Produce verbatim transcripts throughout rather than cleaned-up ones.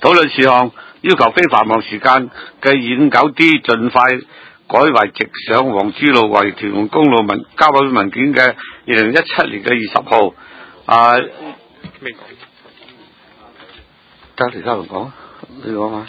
討論事項要求非繁忙時間嘅二五九 D 盡快改為直上黃珠路為屯門公路文交委會文件嘅二零一七年嘅二十號。啊，未講，交其他人講，你講嘛？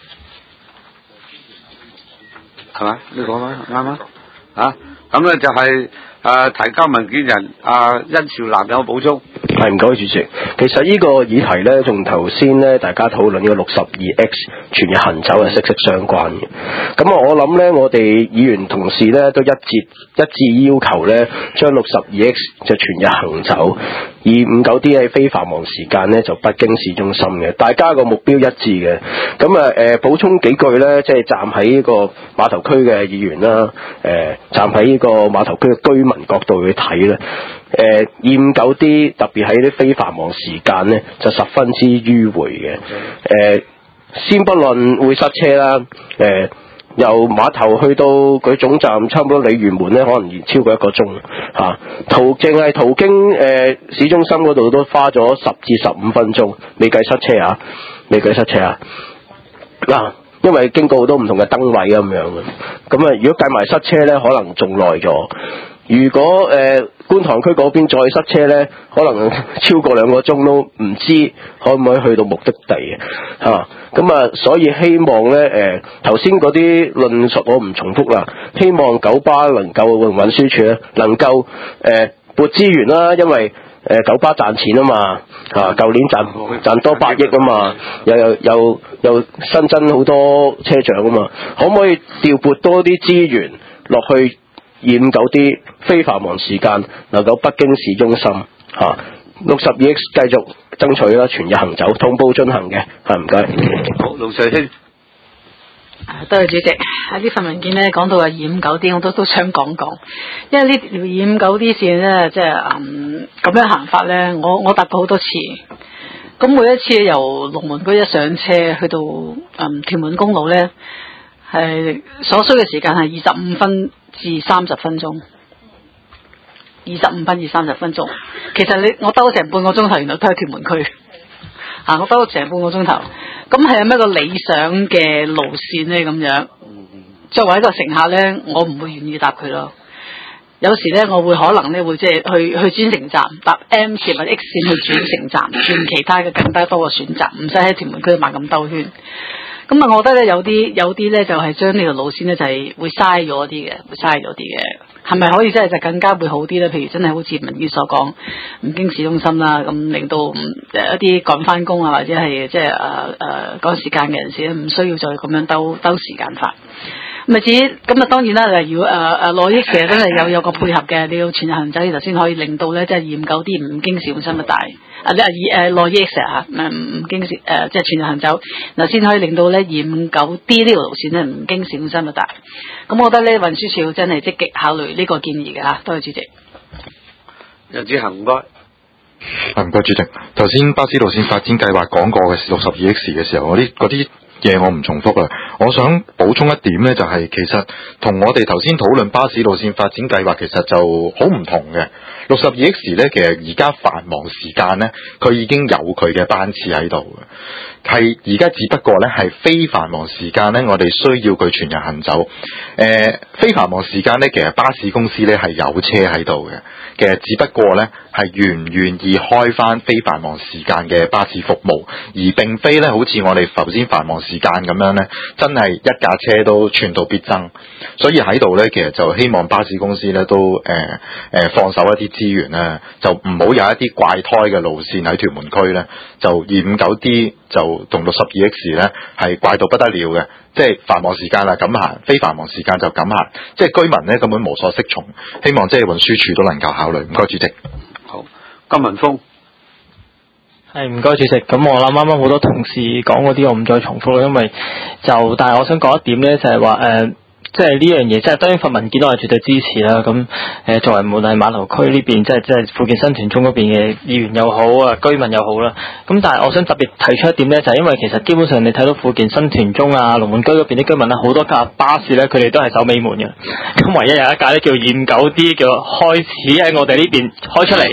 係咪？你講嘛？啱啊！啊，咁咧就係、是、誒、呃、提交文件人阿殷兆南有補充。 係，唔該主席。其實呢個議題咧，同頭先咧大家討論呢個六十二 X 全日行走係息息相關嘅。咁啊，我諗咧，我哋議員同事咧都一致一致要求咧，將六十二 X 就全日行走，而五九 D 喺非繁忙時間咧就不經市中心嘅，大家個目標一致嘅。咁啊誒，補充幾句咧，即係站喺呢個碼頭區嘅議員啦，誒、呃、站喺呢個碼頭區嘅居民角度去睇咧。誒二五九 D 特別喺啲非繁忙時間咧，就十分之迂迴嘅。誒、呃、先不論會塞車啦，誒、呃、由碼頭去到佢總站，差唔多鯉魚門咧，可能要超過一個鐘嚇、啊。途徑係途經誒、呃、市中心嗰度都花咗十至十五分鐘，未計塞車啊，未計塞車啊。嗱、啊，因為經過好多唔同嘅燈位咁樣嘅，咁啊，如果計埋塞車咧，可能仲耐咗。如果誒、呃、觀塘區嗰邊再塞車咧，可能超過兩個鐘都唔知可唔可以去到目的地嘅嚇。咁啊，所以希望咧誒頭先嗰啲論述我唔重複啦。希望九巴能夠運輸署咧能夠誒撥資源啦，因為誒、呃、九巴賺錢啊嘛嚇，舊、啊、年賺賺多百億啊嘛，又又又又新增好多車長啊嘛，可唔可以調撥多啲資源落去二五九 D 非繁忙時間能夠北京市中心嚇，六十二 X 繼續爭取啦，全日行走同步進行嘅，係唔該。 好，盧世興。 多謝主席。喺呢份文件咧講到話二五九 D，我都都想講講，因為呢條二五九 D 線咧，即係嗯咁樣行法咧，我我搭過好多次。咁每一次由龍門居一上車去到嗯屯門公路咧，係所需嘅時間係二十五分至三十分鐘，二十五分至三十分鐘。其實你我兜咗成半個鐘頭，原來都係屯門區。啊，我兜咗成半個鐘頭。咁係有咩個理想嘅路線咧？咁樣，作為一個乘客咧，我唔會願意搭佢咯。有時咧，我會可能咧會即係去去轉乘站搭 M 線或者 X 線去轉乘站，轉其他嘅更加多嘅選擇，唔使喺屯門區猛咁兜圈。咁啊，我覺得咧有啲有啲咧就係將呢條路線咧就係會嘥咗啲嘅，會嘥咗啲嘅。係咪可以真係就更加會好啲咧？譬如真係好似文件所講，唔經市中心啦，咁令到誒一啲趕翻工啊，或者係即係誒誒趕時間嘅人士咧，唔需要再咁樣兜兜時間法。咁啊至於咁啊，當然啦，例如誒誒內益其實真係有有個配合嘅，你要全日行走，就先可以令到咧即係二五九 D 唔經市中心嘅大啊，你誒內益嚇唔唔經市誒即係全日行走，嗱先可以令到咧二五九 D 呢條路線咧唔經市中心嘅大。咁我覺得咧運輸署真係積極考慮呢個建議嘅嚇，多謝主席。 任志恒唔該。 唔該主席。頭先巴士路線發展計劃講過嘅六十二 X 嘅時候，我啲嗰啲嘢我唔重複啦。我想補充一點呢，就係、是、其實同我哋頭先討論巴士路線發展計劃其實就好唔同嘅。六十二 X 呢，其實而家繁忙時間呢，佢已經有佢嘅班次喺度嘅，係而家只不過呢，係非繁忙時間呢，我哋需要佢全日行走。誒、呃，非繁忙時間呢，其實巴士公司呢係有車喺度嘅，其實只不過呢，係願唔願意開翻非繁忙時間嘅巴士服務，而並非呢，好似我哋頭先繁忙時間咁樣呢，真係一架車都寸道必爭。所以喺度呢，其實就希望巴士公司呢都誒誒、呃呃、放手一啲資源咧，就唔好有一啲怪胎嘅路線喺屯門區咧，就二五九 D 就同六十二 X 咧係怪到不得了嘅，即係繁忙時間啦咁行，非繁忙時間就咁行，即係居民咧根本無所適從。希望即係運輸署都能夠考慮。唔該主席。 好，金文峰。 係唔該主席。咁我諗啱啱好多同事講嗰啲，我唔再重複啦，因為就但係我想講一點咧，就係話誒。即係呢樣嘢，即係當然份文件我係絕對支持啦。咁誒，作為無論係碼頭區呢邊，即係即係富健新田中嗰邊嘅議員又好啊，居民又好啦。咁但係我想特別提出一點咧，就係、是、因為其實基本上你睇到富健新田中啊、龍門居嗰邊啲居民咧，好多架巴士咧，佢哋都係守尾門嘅。咁唯一有一架咧叫二五九 D 叫開始喺我哋呢邊開出嚟，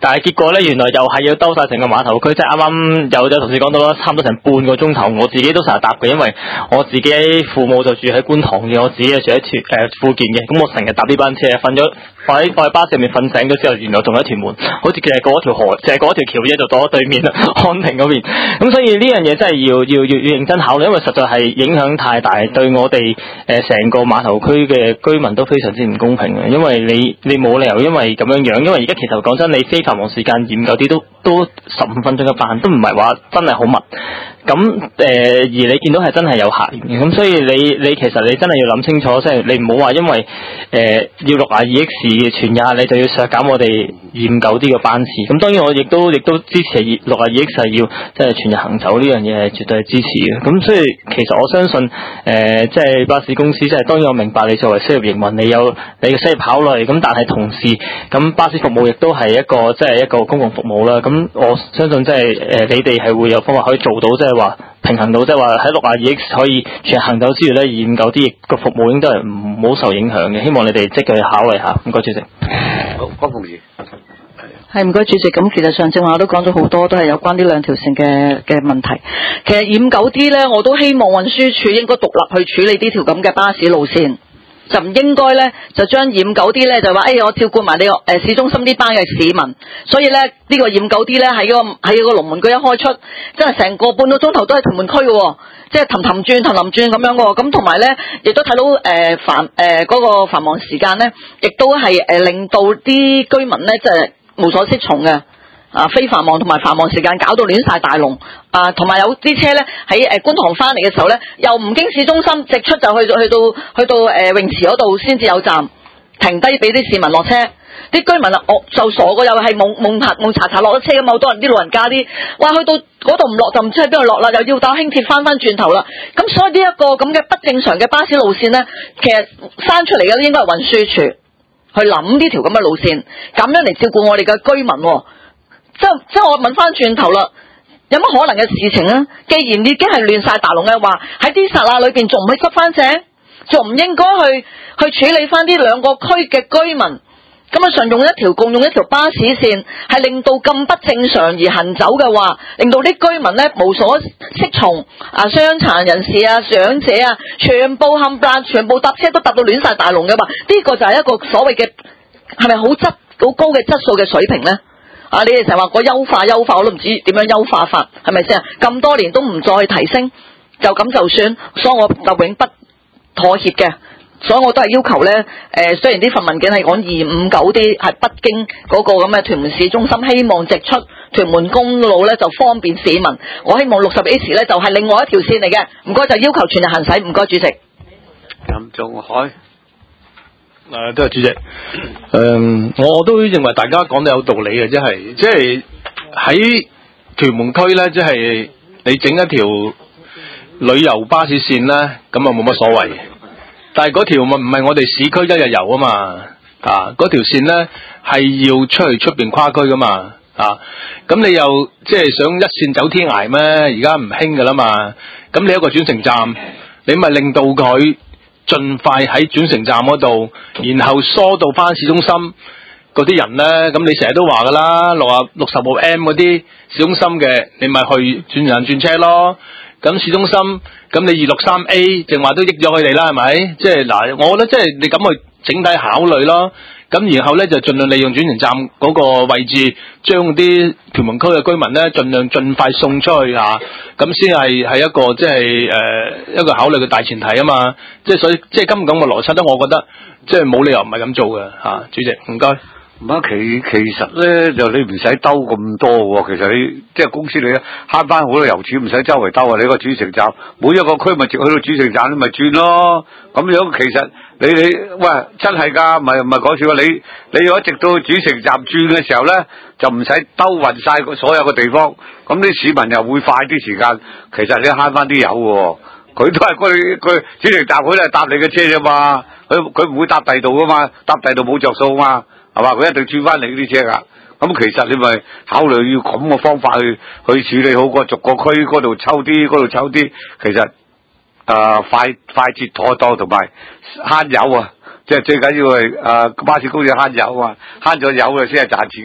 但係結果咧原來又係要兜晒成個碼頭區，即係啱啱有有同事講到啦，差唔多成半個鐘頭，我自己都成日搭嘅，因為我自己父母就住喺觀塘嘅，我自己就住喺屯誒富健嘅，咁我成日搭呢班車，瞓咗放喺放喺巴士入面瞓醒咗之後，原來仲喺屯門，好似其實過一條河，就係過一條橋啫，就到咗對面啦，康定嗰邊。咁所以呢樣嘢真係要要要要認真考慮，因為實在係影響太大，對我哋誒成個碼頭區嘅居民都非常之唔公平嘅，因為你你冇理由因為咁樣樣，因為而家其實講真，你非繁忙時間嚴究啲都都十五分鐘嘅班，都唔係話真係好密。咁誒、呃，而你見到係真係有客源嘅，咁所以你你其實你真係要諗清楚，即係你唔好話因為誒、呃、要六廿二 X 全日，你就要削減我哋嚴究啲嘅班次。咁當然我亦都亦都支持六廿二 X 係要即係全日行走呢樣嘢係絕對係支持嘅。咁所以其實我相信誒、呃，即係巴士公司，即係當然我明白你作為商業營運，你有你嘅商業考慮。咁但係同時，咁巴士服務亦都係一個即係一個公共服務啦。咁我相信即係誒，你哋係會有方法可以做到，即係話平衡到，即係話喺六廿二 X 可以全日行走之餘咧，嚴究啲個服務應該係唔好受影響嘅。希望你哋積極去考慮下。唔該，主席。 好，江鳳儀。 係唔該，主席。咁其實上正話我都講咗好多，都係有關呢兩條線嘅嘅問題。其實嚴九啲咧，我都希望運輸署應該獨立去處理呢條咁嘅巴士路線。就唔應該咧，就將驗九啲咧就話，哎我照顧埋你個誒市中心呢班嘅市民，所以咧呢、呢個驗九啲咧喺個喺個龍門區一開出，真係成個半個鐘頭都係屯門區嘅、哦，即係氹氹轉氹氹轉咁樣嘅、哦。咁同埋咧，亦都睇到誒、呃、繁誒嗰、呃嗰個繁忙時間咧，亦都係誒、呃、令到啲居民咧即係無所適從嘅。啊，非繁忙同埋繁忙時間搞到亂晒大龍，啊，同埋有啲車咧喺誒觀塘翻嚟嘅時候咧，又唔經市中心，直出就去到去到去到誒、呃、泳池嗰度先至有站停低俾啲市民落車，啲居民啊，我就傻過又係懵懵查懵查查落咗車咁，好多人啲老人家啲，哇，去到嗰度唔落就唔知喺邊度落啦，又要搭輕鐵翻翻轉頭啦，咁所以呢一個咁嘅不正常嘅巴士路線咧，其實生出嚟嘅應該係運輸署去諗呢條咁嘅路線，咁樣嚟照顧我哋嘅居民、哦。即即我問翻轉頭啦，有乜可能嘅事情啊？既然已經係亂晒大龍嘅話，喺啲剎那裏邊仲唔去執翻正，仲唔應該去去處理翻呢兩個區嘅居民？咁啊，常用一條共用一條巴士線，係令到咁不正常而行走嘅話，令到啲居民咧無所適從啊，傷殘人士啊、長者啊，全部冚唪唥，全部搭車都搭到亂晒大龍嘅話，呢、這個就係一個所謂嘅係咪好質好高嘅質素嘅水平咧？啊！你哋成日話我優化優化，我都唔知點樣優化法，係咪先啊？咁多年都唔再提升，就咁就算，所以我就永不妥協嘅。所以我都係要求咧，誒、呃，雖然呢份文件係講二五九啲係北京嗰個咁嘅屯門市中心，希望直出屯門公路咧就方便市民。我希望六十 H 咧就係、是、另外一條線嚟嘅。唔該，就要求全日行駛。唔該，主席。 任仲海。 誒，都係主席。誒、嗯，我都認為大家講得有道理嘅，即係即係喺屯門區咧，即係你整一條旅遊巴士線咧，咁啊冇乜所謂。但係嗰條咪唔係我哋市區一日遊啊嘛，啊，嗰條線咧係要出去出邊跨區噶嘛，啊，咁你又即係想一線走天涯咩？而家唔興噶啦嘛，咁你一個轉乘站，你咪令到佢盡快喺轉乘站嗰度，然後疏到翻市中心嗰啲人咧，咁你成日都話噶啦，六啊六十號 M 嗰啲市中心嘅，你咪去轉人轉車咯。咁市中心，咁你二六三 A 正話都益咗佢哋啦，係咪？即係嗱，我覺得即係你咁去整體考慮咯。咁然後咧就盡量利用轉乘站嗰個位置，將啲屯門區嘅居民咧盡量盡快送出去嚇，咁先係係一個即係誒一個考慮嘅大前提啊嘛。即係所以即係今咁嘅邏輯咧，我覺得即係冇理由唔係咁做嘅嚇、啊。主席唔該。 唔啊，其其實咧就你唔使兜咁多喎。其實你即係公司你慳翻好多油錢，唔使周圍兜啊。你個轉乘站每一個區咪直去到轉乘站，你咪轉咯。咁樣其實你你喂真係㗎，唔係唔係講笑啊！你你如果直到轉乘站轉嘅時候咧，就唔使兜勻晒所有嘅地方，咁啲市民又會快啲時間。其實你慳翻啲油喎，佢都係佢佢轉乘站，佢都係搭你嘅車啫嘛。佢佢唔會搭第度㗎嘛，搭第度冇着數嘛。係嘛？佢一定轉翻嚟呢啲車噶。咁其實你咪考慮要咁嘅方法去去處理好過逐個區嗰度抽啲，嗰度抽啲。其實誒、呃、快快捷妥當同埋慳油啊！即係最緊要係誒巴士公司慳油啊！慳咗油啊先係賺錢啊！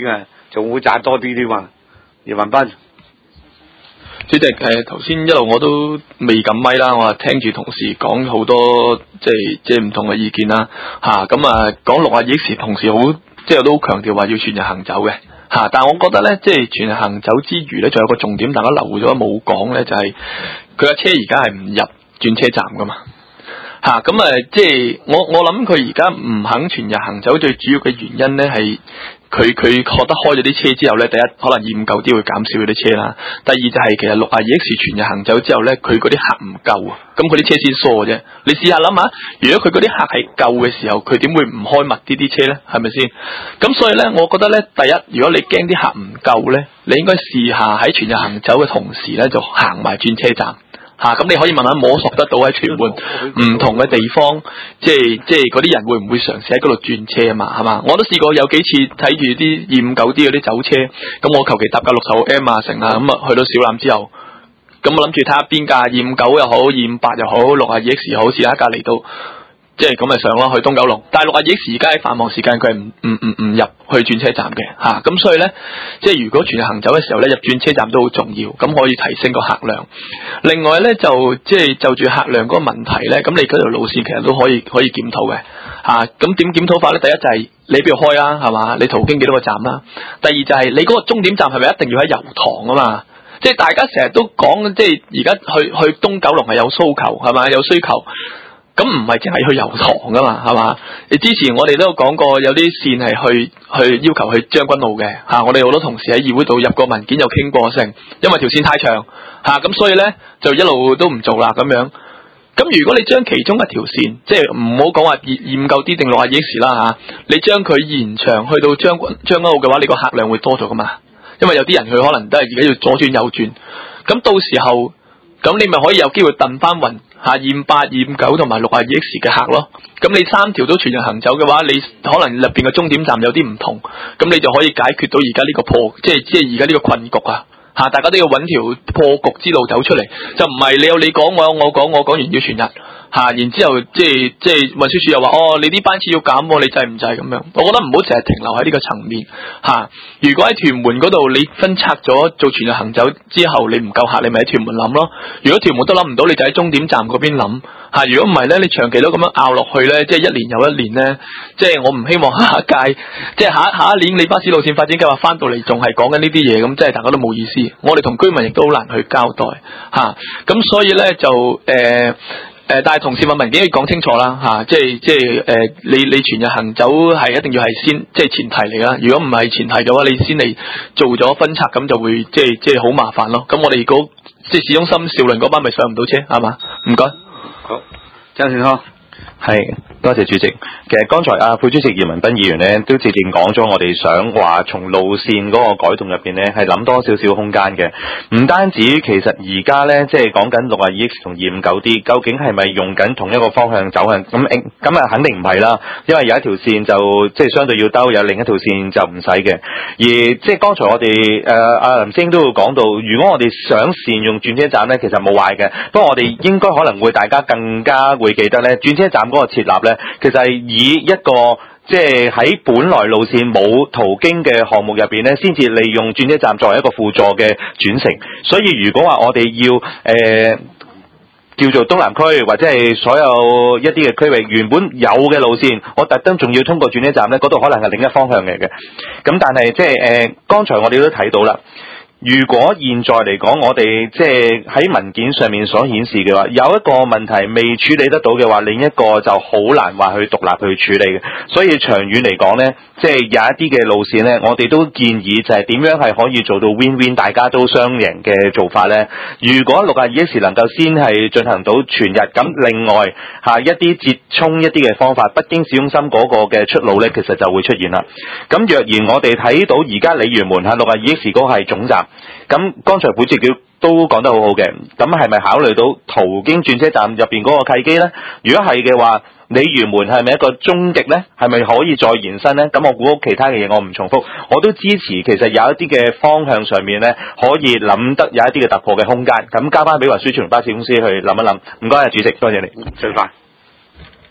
仲會賺多啲添嘛？葉文斌。 主席，誒頭先一路我都未撳咪啦，我係聽住同事講好多即係即係唔同嘅意見啦，嚇咁啊講六啊二 X 同時好即係都好強調話要全日行走嘅嚇、啊，但係我覺得咧即係全日行走之餘咧，仲有個重點大家留咗冇講咧，就係佢架車而家係唔入轉車站噶嘛嚇，咁啊即係我我諗佢而家唔肯全日行走，最主要嘅原因咧係。佢佢覺得開咗啲車之後咧，第一可能二五九啲會減少佢啲車啦。第二就係其實六啊二 X 全日行走之後咧，佢嗰啲客唔夠啊，咁佢啲車先疏嘅啫。你試下諗下，如果佢嗰啲客係夠嘅時候，佢點會唔開密啲啲車咧？係咪先？咁所以咧，我覺得咧，第一，如果你驚啲客唔夠咧，你應該試下喺全日行走嘅同時咧，就行埋轉車站。吓咁、啊、你可以慢慢摸索得到喺屯門唔同嘅地方，即係即係嗰啲人會唔會嘗試喺嗰度轉車啊嘛，係嘛？我都試過有幾次睇住啲二五九啲嗰啲走車，咁我求其搭架六十號 M 啊成啊，咁啊去到小欖之後，咁我諗住睇下邊架二五九又好，二五八又好，六啊二 X 又好，試下一架嚟到。即係咁咪上咯，去東九龍。但係六啊二 X 而家喺繁忙時間，佢係唔唔唔唔入去轉車站嘅嚇。咁、啊、所以咧，即係如果全日行走嘅時候咧，入轉車站都好重要，咁可以提升個客量。另外咧，就即係就住客量嗰個問題咧，咁你嗰條路線其實都可以可以檢討嘅嚇。咁點檢討法咧？第一就係你邊度開啦，係嘛？你途經幾多個站啦？第二就係你嗰個終點站係咪一定要喺油塘啊嘛？即係大家成日都講，即係而家去去東九龍係有訴求係嘛？有需求。咁唔係淨係去油塘噶嘛，係嘛？你之前我哋都有講過，有啲線係去去要求去將軍澳嘅嚇、啊，我哋好多同事喺議會度入過文件，有傾過成，因為條線太長嚇，咁、啊、所以咧就一路都唔做啦咁樣。咁如果你將其中一條線，即係唔好講話二二五九 D 定六啊二 X 啦嚇，你將佢延長去到將軍將軍澳嘅話，你個客量會多咗噶嘛？因為有啲人佢可能都係而家要左轉右轉，咁到時候咁你咪可以有機會燉翻勻。吓二五八、二五九同埋六啊二 X 嘅客咯，咁你三條都全日行走嘅話，你可能入邊嘅終點站有啲唔同，咁你就可以解決到而家呢個破，即係即係而家呢個困局啊！吓，大家都要揾條破局之路走出嚟，就唔係你有你講，我有我講，我講完要全日吓，然之後即係即係運輸署又話哦，你啲班次要減，你制唔制咁樣？我覺得唔好淨係停留喺呢個層面吓。如果喺屯門嗰度你分拆咗做全日行走之後，你唔夠客，你咪喺屯門諗咯。如果屯門都諗唔到，你就喺終點站嗰邊諗吓。如果唔係咧，你長期都咁樣拗落去咧，即係一年又一年咧，即係我唔希望下一屆，即係下下一年你巴士路線發展計劃翻到嚟仲係講緊呢啲嘢，咁即係大家都冇意思。我哋同居民亦都好難去交代吓。咁所以咧就誒。呃誒、呃，但係同事問文件要講清楚啦，吓、啊，即係即係誒、呃，你你全日行走係一定要係先，即係前提嚟啦。如果唔係前提嘅話，你先嚟做咗分拆，咁就會即係即係好麻煩咯。咁我哋如果即係市中心兆麟嗰班咪上唔到車，係嘛？唔該。 好，張善康。 係，多謝主席。其實剛才阿副主席葉文斌議員咧都直接講咗，我哋想話從路線嗰個改動入邊咧係諗多少少空間嘅。唔單止，其實而家咧即係講緊六啊二 X 同二五九 D，究竟係咪用緊同一個方向走向？咁咁啊肯定唔係啦，因為有一條線就即係相對要兜，有另一條線就唔使嘅。而即係剛才我哋誒阿林星都會講到，如果我哋想善用轉車站咧，其實冇壞嘅。不過我哋應該可能會大家更加會記得咧，轉車站嗰個設立咧，其實係以一個即係喺本來路線冇途經嘅項目入邊咧，先至利用轉車站作為一個輔助嘅轉乘。所以如果話我哋要誒、呃、叫做東南區或者係所有一啲嘅區域原本有嘅路線，我特登仲要通過轉車站咧，嗰度可能係另一方向嚟嘅。咁但係即係誒，剛才我哋都睇到啦。如果現在嚟講，我哋即係喺文件上面所顯示嘅話，有一個問題未處理得到嘅話，另一個就好難話去獨立去處理嘅。所以長遠嚟講呢，即係有一啲嘅路線呢，我哋都建議就係點樣係可以做到 win-win， 大家都雙贏嘅做法呢。如果六啊二 X 能夠先係進行到全日，咁另外嚇一啲折衷一啲嘅方法，北京市中心嗰個嘅出路呢，其實就會出現啦。咁若然我哋睇到而家鯉魚門嚇六啊二 X 嗰個係總站。咁剛才本席都講得好好嘅，咁係咪考慮到途經轉車站入邊嗰個契機呢？如果係嘅話，鯉魚門係咪一個終極呢？係咪可以再延伸呢？咁我估其他嘅嘢我唔重複，我都支持。其實有一啲嘅方向上面呢，可以諗得有一啲嘅突破嘅空間。咁交翻俾運輸署同巴士公司去諗一諗。唔該啊，主席，多謝你。最快。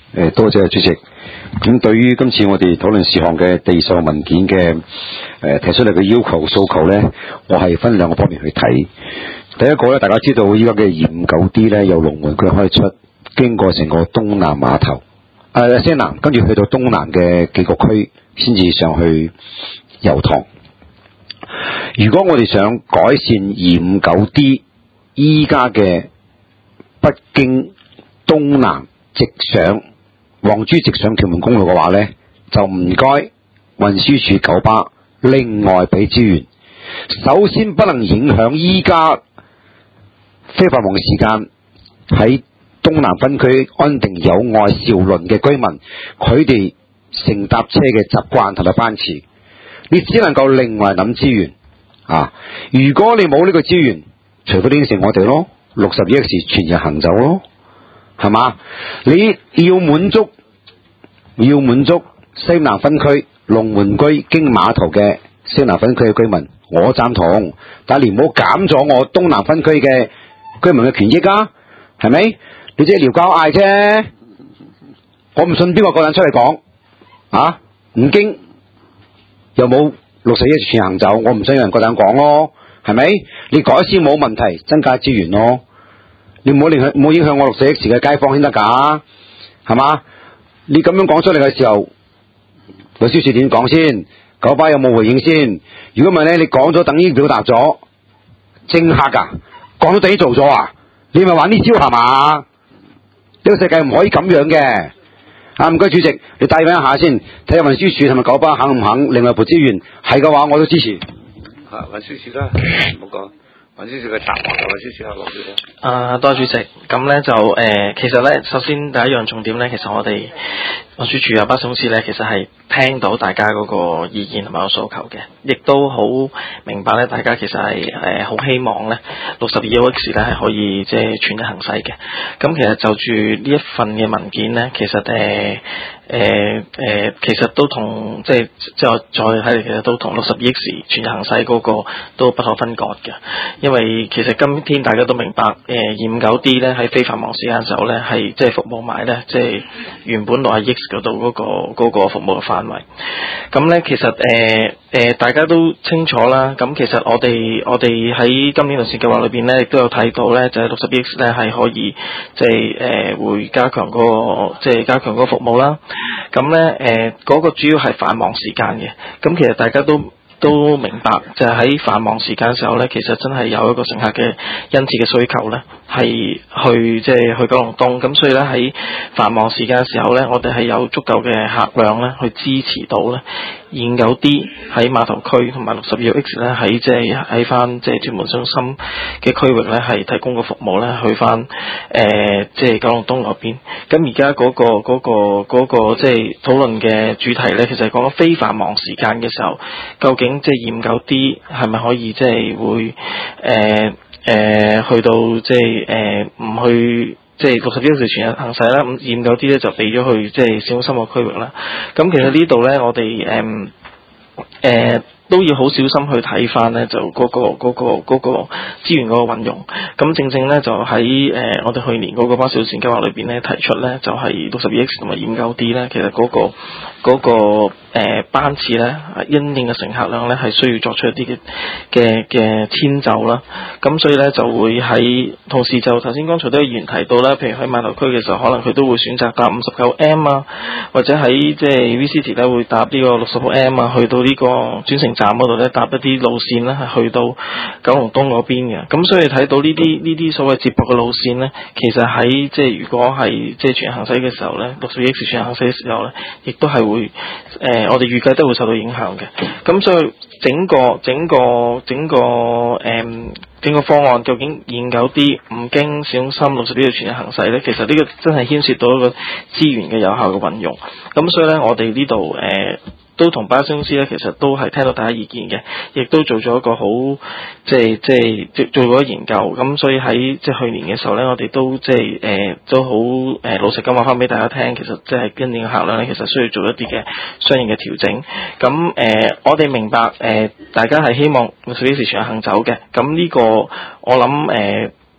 誒，多謝主席。咁對於今次我哋討論事項嘅地上文件嘅誒、呃、提出嚟嘅要求訴求咧，我係分兩個方面去睇。第一個咧，大家知道依家嘅二五九 D 咧，由龍門區開出，經過成個東南碼頭，誒、呃、西南，跟住去到東南嘅幾個區，先至上去油塘。如果我哋想改善二五九 D 依家嘅北京東南直上黃珠直上屯門公路嘅話呢，就唔該運輸署九巴另外俾資源。首先不能影響依家非繁忙時間喺東南分區安定友愛兆麟嘅居民，佢哋乘搭車嘅習慣同埋班次，你只能夠另外諗資源啊！如果你冇呢個資源，除非你應承我哋咯，六十 E X 全日行走咯，係嘛？你要滿足要滿足西南分區龍門居經碼頭嘅西南分區嘅居民，我贊同，但係你唔好減咗我東南分區嘅居民嘅權益啊，係咪？你即係撩交嗌啫，我唔信邊個個人出嚟講啊？唔經又冇六十 E X 全日行走，我唔信有人個人講咯，係咪？你改善冇問題，增加資源咯。你唔好影響，唔好影響我六四 X 嘅街坊先得㗎，係嘛？你咁樣講出嚟嘅時候，律師處點講先？九巴有冇回應先？如果唔係咧，你講咗等於表達咗，政客㗎，講咗等於做咗啊？你咪玩呢招係嘛？呢個世界唔可以咁樣嘅。啊，唔該主席，你帶翻一下先，睇下運輸署同埋九巴肯唔肯另外撥資源，係嘅話我都支持。 啊，運輸署啦，唔好講。運輸署嘅答案，運輸署係落嘅。 啊，多謝主席。咁咧就誒、呃，其實咧，首先第一樣重點咧，其實我哋運輸署啊、巴士公司咧，其實係聽到大家嗰個意見同埋個訴求嘅，亦都好明白咧，大家其實係誒好希望咧，六十二 E X 咧係可以即係全日行駛嘅。咁其實就住呢一份嘅文件咧，其實誒。呃誒誒、呃，其實都同即係即係我再睇嚟，其實都同六十 E X 全日行駛嗰個都不可分割嘅。因為其實今天大家都明白，誒二五九 D 咧喺非繁忙時間時候咧係即係服務埋咧，即係原本六十 E X 嗰度嗰個嗰個服務嘅範圍。咁咧其實誒誒、呃、大家都清楚啦。咁其實我哋我哋喺今年路線計劃裏邊咧，亦都有睇到咧，就係六十 E X 咧係可以即係誒會加強嗰個即係加強嗰個服務啦。咁咧，誒嗰個主要係繁忙時間嘅。咁其實大家都都明白，就係喺繁忙時間嘅時候咧，其實真係有一個乘客嘅殷切嘅需求咧，係去即係、就是、去九龍東。咁所以咧喺繁忙時間嘅時候咧，我哋係有足夠嘅客量咧，去支持到咧二五九 D 喺碼頭區同埋六十二 X 咧喺即係喺翻即係屯門中心嘅區域咧，係提供個服務咧，去翻誒即係九龍東嗰邊。咁而家嗰個嗰、嗰個嗰、嗰個即係討論嘅主題咧，其實係講緊非繁忙時間嘅時候，究竟即係二五九 D 係咪可以即係會誒誒、呃呃、去到即係誒唔去即係六十 E X 全日行駛啦？咁二五九 D 咧就俾咗去即係市中心個區域啦。咁其實呢度咧，我哋誒誒都要好小心去睇翻咧，就嗰、嗰個嗰、嗰個嗰、嗰個資源嗰個運用。咁正正咧就喺誒、呃、我哋去年嗰個巴士路線計劃裏邊咧提出咧，就係六十 E X 同埋二五九 D 咧，其實嗰、嗰個嗰、嗰個誒班次咧，因應嘅乘客量咧係需要作出一啲嘅嘅嘅遷就啦。咁所以咧就會喺同時就頭先剛才都有議員提到啦，譬如喺碼頭區嘅時候，可能佢都會選擇搭五十九 M 啊，或者喺即係 V City 咧會搭呢個六十號 M 啊，去到呢個轉乘站嗰度咧搭一啲路線咧係去到九龍東嗰邊嘅。咁所以睇到呢啲呢啲所謂接駁嘅路線咧，其實喺即係如果係即係全日行駛嘅時候咧，六十 E X 全日行駛嘅時候咧，亦都係會誒、呃、我哋預計都會受到影響嘅。咁所以整個整個整個誒、嗯、整個方案究竟二五九 D 唔經市中心六十 E X 全日行駛咧，其實呢個真係牽涉到一個資源嘅有效嘅運用。咁所以咧，我哋呢度誒都同巴士公司咧，其實都係聽到大家意見嘅，亦都做咗一個好即係即係做做咗研究。咁所以喺即係去年嘅時候咧，我哋都即係誒都好誒老實咁話翻俾大家聽，其實即係跟住嘅客量咧，其實需要做一啲嘅相應嘅調整。咁誒、呃，我哋明白誒、呃，大家係希望六十 E X 全日行走嘅。咁呢個我諗誒。呃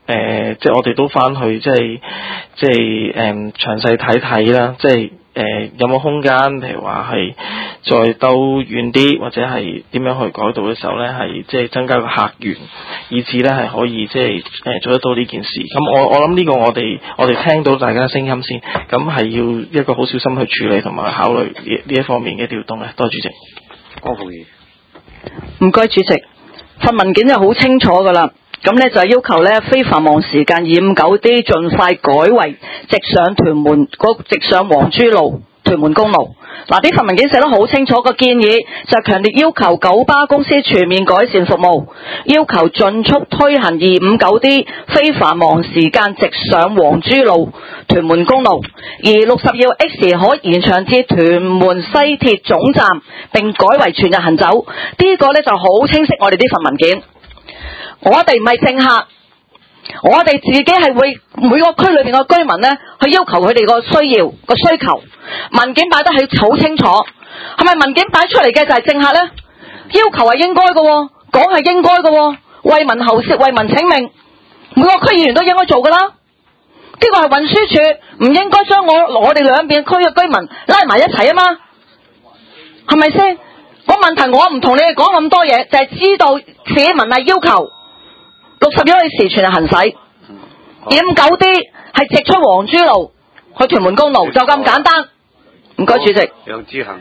誒，即係我哋都翻去即係即係誒詳細睇睇啦，即係。誒、呃、有冇空間？譬如話係再兜遠啲，或者係點樣去改道嘅時候咧，係即係增加個客源，以至咧係可以即係誒做得到呢件事。咁我我諗呢個我哋我哋聽到大家聲音先，咁係要一個好小心去處理同埋考慮呢呢一方面嘅調動嘅。多謝主席。 郭鳳儀， 唔該主席，份文件就好清楚㗎啦。咁咧就係要求咧非繁忙時間二五九 D 盡快改為直上屯門嗰直上黃珠路屯門公路。嗱，呢份文件寫得好清楚，個建議就係強烈要求九巴公司全面改善服務，要求盡速推行二五九 D 非繁忙時間直上黃珠路屯門公路，而六十二號 X 可延長至屯門西鐵總站，並改為全日行走。呢、這個咧就好清晰我哋呢份文件。我哋唔係政客，我哋自己係會每個區裏邊嘅居民呢，去要求佢哋個需要個需求，文件擺得係好清楚，係咪文件擺出嚟嘅就係政客呢？要求係應該嘅，講係應該嘅，為民喉舌，為民請命，每個區議員都應該做噶啦。呢個係運輸署唔應該將我我哋兩邊區嘅居民拉埋一齊啊嘛，係咪先？個問題我唔同你哋講咁多嘢，就係、是、知道市民係要求六十一時全日行駛，二五九 D 係直出黃珠路去屯門公路，就咁簡單。唔該，主席。 楊志恒，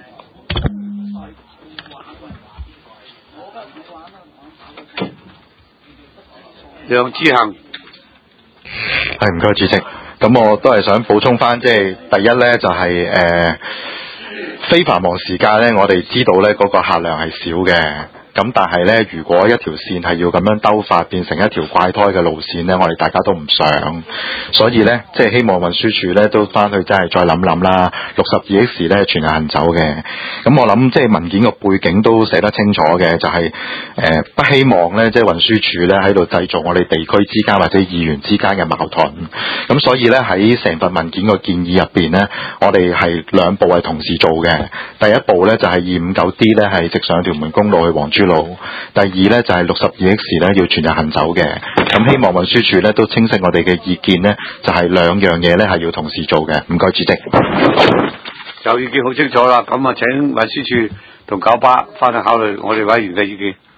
楊志恒， 係唔該主席。咁我都係想補充翻，即係第一咧就係、是、誒、呃、非繁忙時間咧，我哋知道咧嗰個客量係少嘅。咁但係咧，如果一條線係要咁樣兜法，變成一條怪胎嘅路線咧，我哋大家都唔想。所以咧，即係希望運輸署咧都翻去真係再諗諗啦。六十二 X 咧全日行走嘅。咁我諗即係文件個背景都寫得清楚嘅，就係、是、誒、呃、不希望咧即係運輸署咧喺度製造我哋地區之間或者議員之間嘅矛盾。咁所以咧喺成份文件個建議入邊咧，我哋係兩步係同時做嘅。第一步咧就係二五九 D 咧係直上屯門公路去黃珠路，第二咧就係六十二 X 咧要全日行走嘅。咁希望運輸署咧都清晰我哋嘅意見咧，就係、是、兩樣嘢咧係要同時做嘅。唔該主席。 有意見好清楚啦，咁啊請運輸署同九巴翻去考慮我哋委員嘅意見。